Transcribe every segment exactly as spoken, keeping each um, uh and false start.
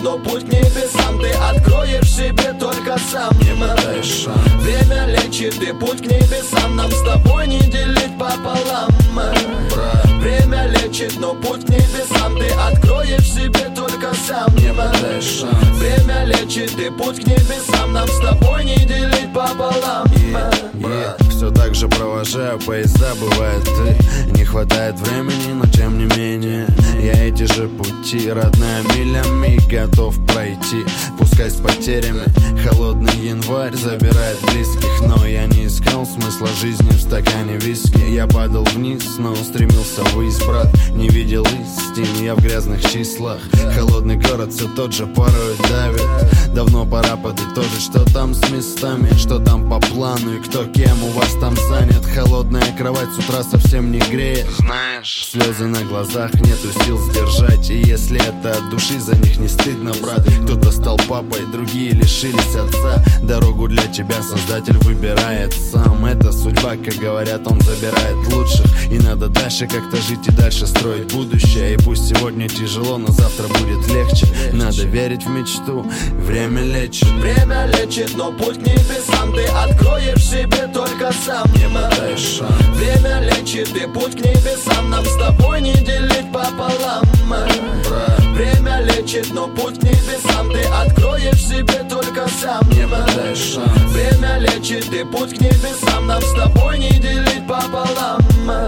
но путь к небесам ты откроешь себе только сам. Не мотаешь шаг. Время лечит и путь к небесам нам с тобой не делить пополам. Брат. Время лечит, но путь к небесам ты откроешь себе только сам. Не мотаешь шаг. Время лечит и путь к небесам нам с тобой не делить пополам. Yeah, yeah. Все так же провожаю поезда, бывает ты. Не хватает времени, но тем не менее я эти же пути, родная, милями готов пройти. Пускай с потерями. Холодный январь забирает близких, но я не искал смысла жизни в стакане виски. Я падал вниз, но устремился ввысь, брат. Не видел истин, я в грязных числах. Холодный город все тот же порой давит. Давно пора подытожить, что там с местами, что там по плану и кто кем у вас там занят. Холодная кровать с утра совсем не греет. Знаешь, слезы на глазах, нету сил сдержать. И если это от души, за них не стыдно, брат. Кто-то стал папой, другие лишились отца. Дорогу для тебя Создатель выбирает сам. Это судьба, как говорят, он забирает лучших. И надо дальше как-то жить и дальше строить будущее. И пусть сегодня тяжело, но завтра будет легче. Надо верить в мечту, время лечит. Время лечит, но путь к небесам ты откроешь себе только сам. Не мотаешь шаг. Время лечит и путь к небесам нам с тобой не делить пополам. Брат. Время лечит, но путь к небесам ты откроешь себе только сам. Не мотаешь шаг. Время лечит и путь к небесам нам с тобой не делить пополам.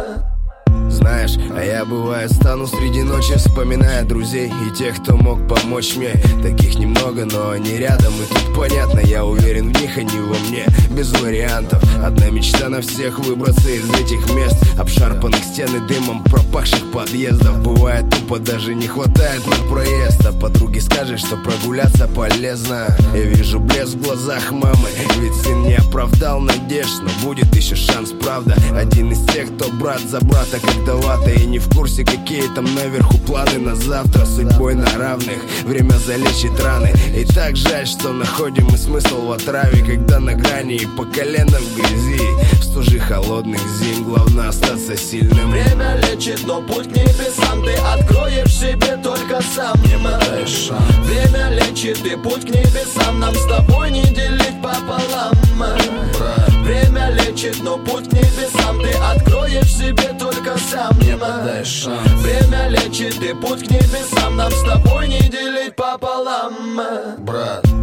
Знаешь, а я бывает стану среди ночи, вспоминая друзей и тех, кто мог помочь мне. Таких немного, но они рядом, и тут понятно, я уверен в них, а не во мне. Без вариантов, одна мечта на всех — выбраться из этих мест, обшарпанных стен и дымом пропахших подъездов. Бывает тупо, даже не хватает на проезд. А подруге скажешь, что прогуляться полезно. Я вижу блеск в глазах мамы, ведь сын не оправдал надежд. Но будет еще шанс, правда. Один из тех, кто брат за брата, когда и не в курсе, какие там наверху планы на завтра. Судьбой на равных, время залечит раны. И так жаль, что находим мы смысл в отраве, когда на грани и по колено в грязи. В стуже холодных зим главное остаться сильным. Время лечит, но путь к небесам ты откроешь себе только сам. Не мотаешь шаг. Время лечит и путь к небесам нам с тобой не делить пополам. Брат. Время лечит, но путь к небесам ты откроешь себе только сам. Не мотаешь шаг. Время лечит и путь к небесам нам с тобой не делить пополам. Брат.